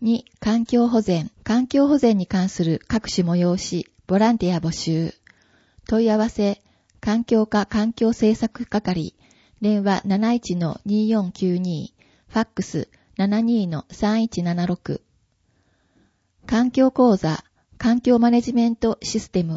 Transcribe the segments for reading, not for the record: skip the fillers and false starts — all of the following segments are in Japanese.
2、環境保全。環境保全に関する各種催し、ボランティア募集。問い合わせ、環境課環境政策係、電話 71-2492、ファックス 72-3176。環境講座、環境マネジメントシステム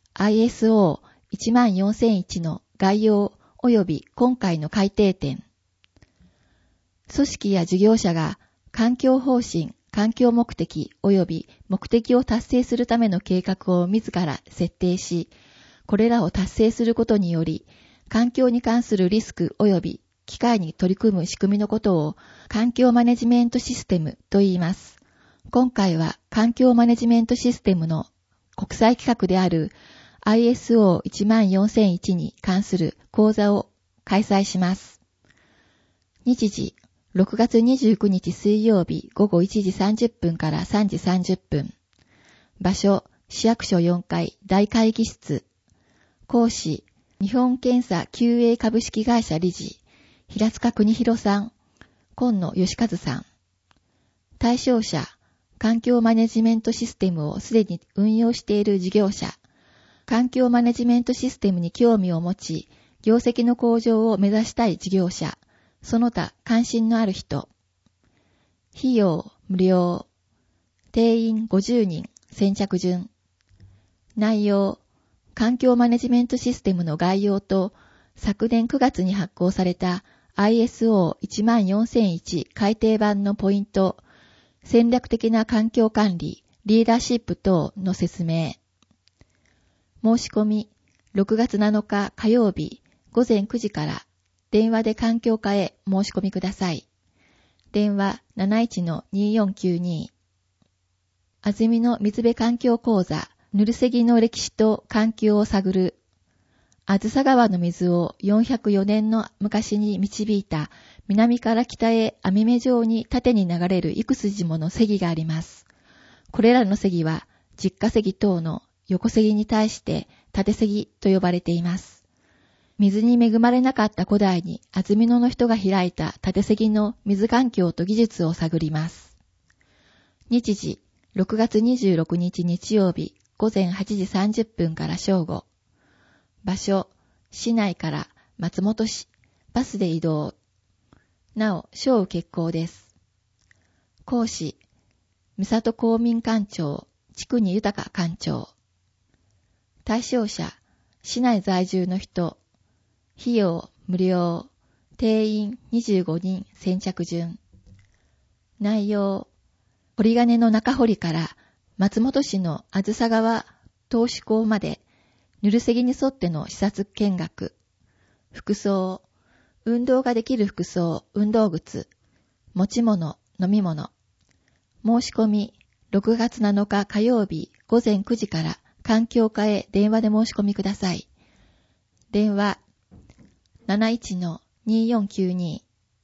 ISO14001 の概要及び今回の改訂点。組織や事業者が環境方針、環境目的及び目的を達成するための計画を自ら設定し、これらを達成することにより、環境に関するリスク及び機会に取り組む仕組みのことを環境マネジメントシステムと言います。今回は環境マネジメントシステムの国際規格である ISO14001 に関する講座を開催します。日時、6月29日水曜日午後1時30分から3時30分。場所、市役所4階大会議室。講師、日本検査 QA 株式会社理事、平塚邦弘さん、今野義和さん。対象者、環境マネジメントシステムをすでに運用している事業者、環境マネジメントシステムに興味を持ち、業績の向上を目指したい事業者、その他関心のある人。費用無料。定員50人、先着順。内容、環境マネジメントシステムの概要と、昨年9月に発行された ISO14001 改訂版のポイント、戦略的な環境管理、リーダーシップ等の説明。申し込み、6月7日火曜日午前9時から電話で環境課へ申し込みください。電話 71-2492。安曇野水辺環境講座、ヌルセギの歴史と環境を探る。あずさ川の水を404年の昔に導いた南から北へ網目状に縦に流れる幾筋もの堰があります。これらの堰は実家堰等の横堰に対して縦堰と呼ばれています。水に恵まれなかった古代に安曇野の人が開いた縦堰の水環境と技術を探ります。日時、6月26日日曜日午前8時30分から正午。場所、市内から松本市、バスで移動。なお、小欠航です。講師、三郷公民館長、筑に豊館長。対象者、市内在住の人。費用無料。定員25人先着順。内容、堀金の中堀から松本市のあずさ川投手港までぬるせぎに沿っての視察見学。服装、運動ができる服装、運動靴、持ち物、飲み物。申し込み、6月7日火曜日午前9時から環境課へ電話で申し込みください。電話 71-2492。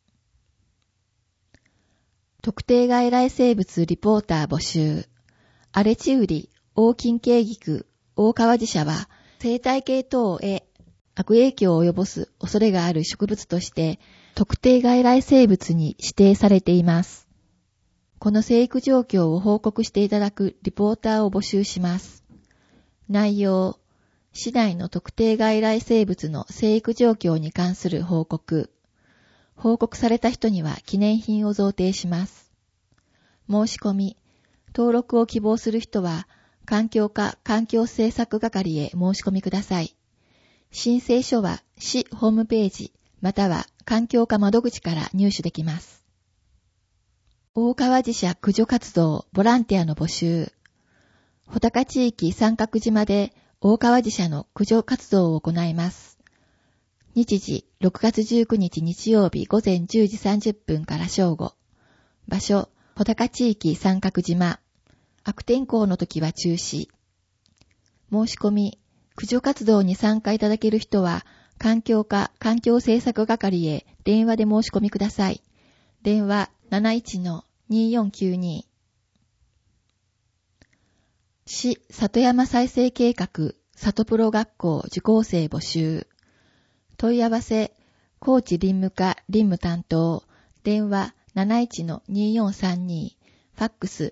特定外来生物リポーター募集。荒れ地瓜、大近景菊、大川寺社は生態系等へ悪影響を及ぼす恐れがある植物として特定外来生物に指定されています。この生育状況を報告していただくリポーターを募集します。内容、市内の特定外来生物の生育状況に関する報告。報告された人には記念品を贈呈します。申し込み、登録を希望する人は、環境課環境政策係へ申し込みください。申請書は市ホームページ、または環境課窓口から入手できます。大川寺社駆除活動ボランティアの募集。穂高地域三角島で大川寺社の駆除活動を行います。日時、6月19日日曜日午前10時30分から正午。場所、穂高地域三角島。悪天候の時は中止。申し込み、駆除活動に参加いただける人は、環境課環境政策係へ電話で申し込みください。電話 71-2492。市里山再生計画里プロ学校受講生募集。問い合わせ、高知林務課林務担当、電話 71-2432、 ファックス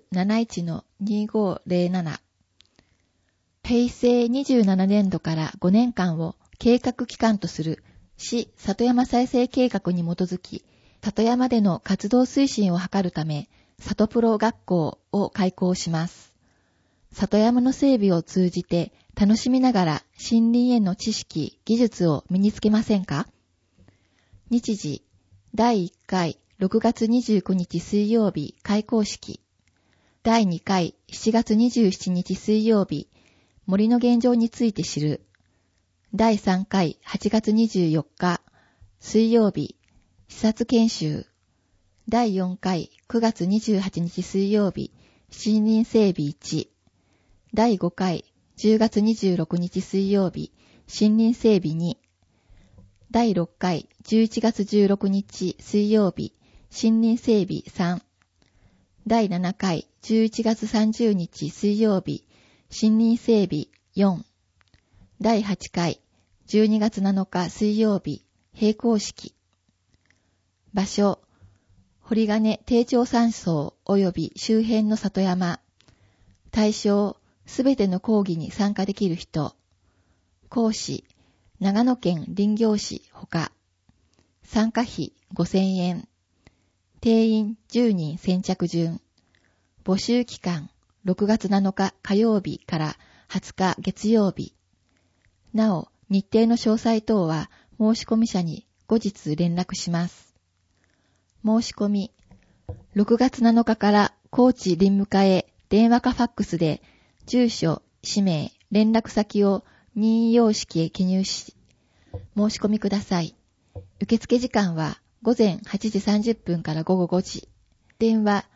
71-2507。平成27年度から5年間を計画期間とする市里山再生計画に基づき、里山での活動推進を図るため、里プロ学校を開校します。里山の整備を通じて楽しみながら森林への知識、技術を身につけませんか？日時、第1回6月29日水曜日開校式。第2回7月27日水曜日、森の現状について知る。第3回8月24日水曜日、視察研修。第4回9月28日水曜日、森林整備1。第5回10月26日水曜日、森林整備2。第6回11月16日水曜日、森林整備3。第7回11月30日水曜日、森林整備4。第8回12月7日水曜日、閉校式。場所、堀金低頂山荘及び周辺の里山。対象、すべての講義に参加できる人。講師、長野県林業士ほか。参加費5000円。定員10人先着順。募集期間、6月7日火曜日から20日月曜日。なお、日程の詳細等は申込者に後日連絡します。申し込み、6月7日から高知林務課へ電話かファックスで住所、氏名、連絡先を任意様式へ記入し、申し込みください。受付時間は午前8時30分から午後5時。電話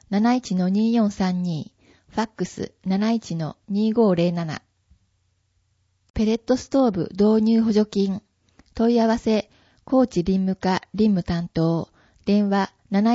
71-2432、ファックス 71-2507。ペレットストーブ導入補助金。問い合わせ、高知林務課林務担当。電話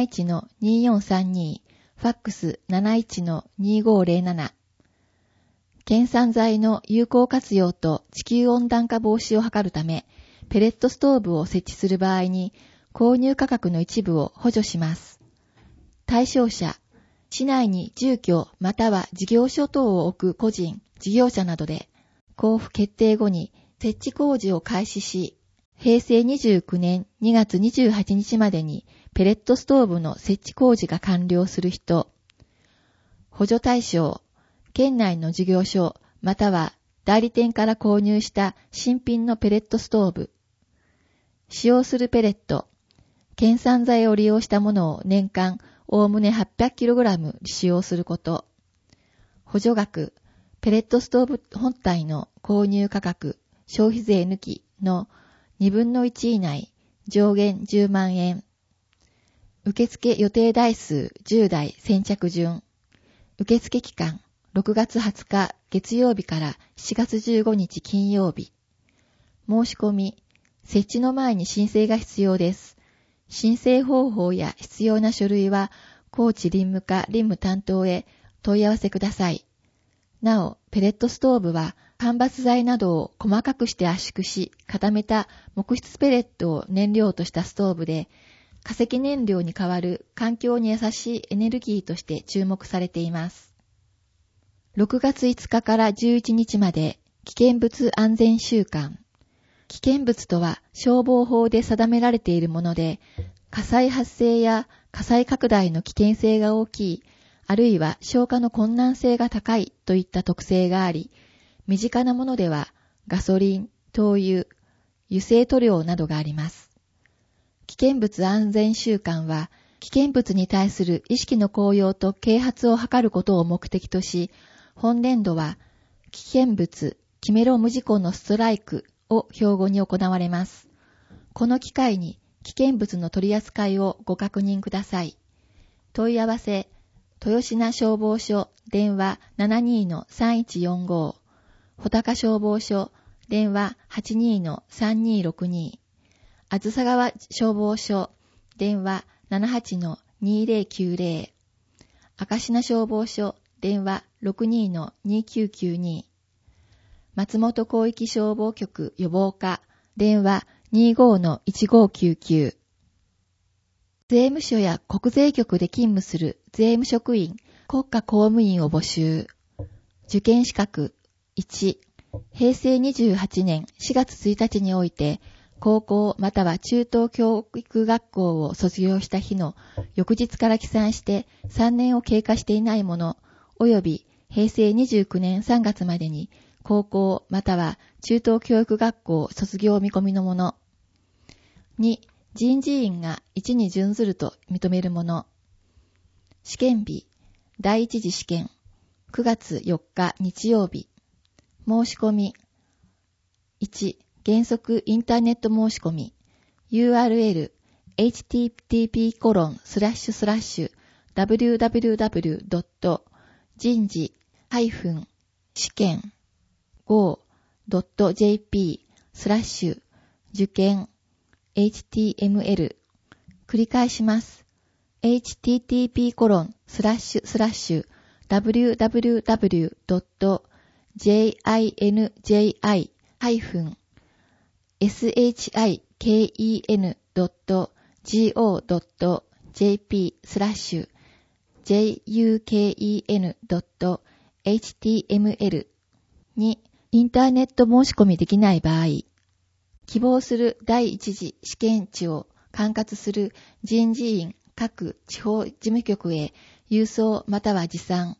71-2432、ファックス 71-2507。県産材の有効活用と地球温暖化防止を図るため、ペレットストーブを設置する場合に、購入価格の一部を補助します。対象者、市内に住居または事業所等を置く個人、事業者などで、交付決定後に設置工事を開始し、平成29年2月28日までにペレットストーブの設置工事が完了する人。補助対象、県内の事業所または代理店から購入した新品のペレットストーブ。使用するペレット、県産材を利用したものを年間おおむね 800kg 使用すること。補助額、ペレットストーブ本体の購入価格、消費税抜きの2分の1以内、上限10万円。受付予定台数10台先着順。受付期間6月20日月曜日から7月15日金曜日。申し込み、設置の前に申請が必要です。申請方法や必要な書類は高知林務課林務担当へ問い合わせください。なお、ペレットストーブは間伐材などを細かくして圧縮し固めた木質ペレットを燃料としたストーブで、化石燃料に代わる環境に優しいエネルギーとして注目されています。6月5日から11日まで危険物安全週間。危険物とは消防法で定められているもので、火災発生や火災拡大の危険性が大きい、あるいは消火の困難性が高いといった特性があり、身近なものではガソリン、灯油、油性塗料などがあります。危険物安全週間は、危険物に対する意識の高揚と啓発を図ることを目的とし、本年度は危険物決めろ無事故のストライクを標語に行われます。この機会に危険物の取り扱いをご確認ください。問い合わせ、豊品消防署電話 72-3145、穂高消防署電話 82-3262、あずさ川消防署電話 78-2090、赤品消防署電話 62-2992、松本広域消防局予防課電話 25-1599。税務署や国税局で勤務する税務職員国家公務員を募集。受験資格。1、平成28年4月1日において、高校または中等教育学校を卒業した日の翌日から起算して3年を経過していないもの、及び平成29年3月までに高校または中等教育学校卒業見込みのもの。2、人事院が1に準ずると認めるもの。試験日、第一次試験、9月4日日曜日。申し込み。1、原則インターネット申し込み。URL http://www.試験HTML 繰り返します。http://www.jinji-juken.html にインターネット申し込みできない場合、希望する第一次試験地を管轄する人事院各地方事務局へ郵送または持参。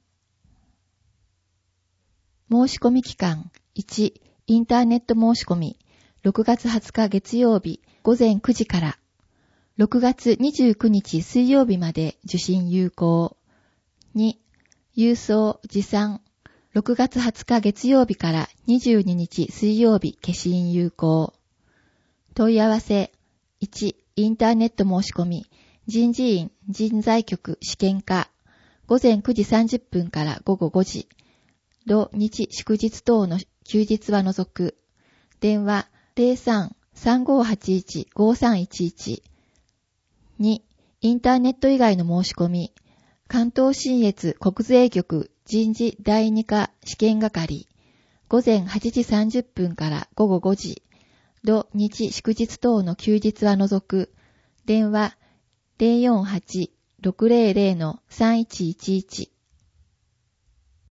申し込み期間。1、インターネット申し込み。6月20日月曜日午前9時から。6月29日水曜日まで受信有効。2、郵送持参。6月20日月曜日から22日水曜日消印有効。問い合わせ。1、インターネット申し込み。人事院人材局試験課。午前9時30分から午後5時。土日祝日等の休日は除く。電話 03-3581-5311。2、インターネット以外の申し込み。関東信越国税局人事第2課試験係。午前8時30分から午後5時。土日祝日等の休日は除く。電話 048-600-3111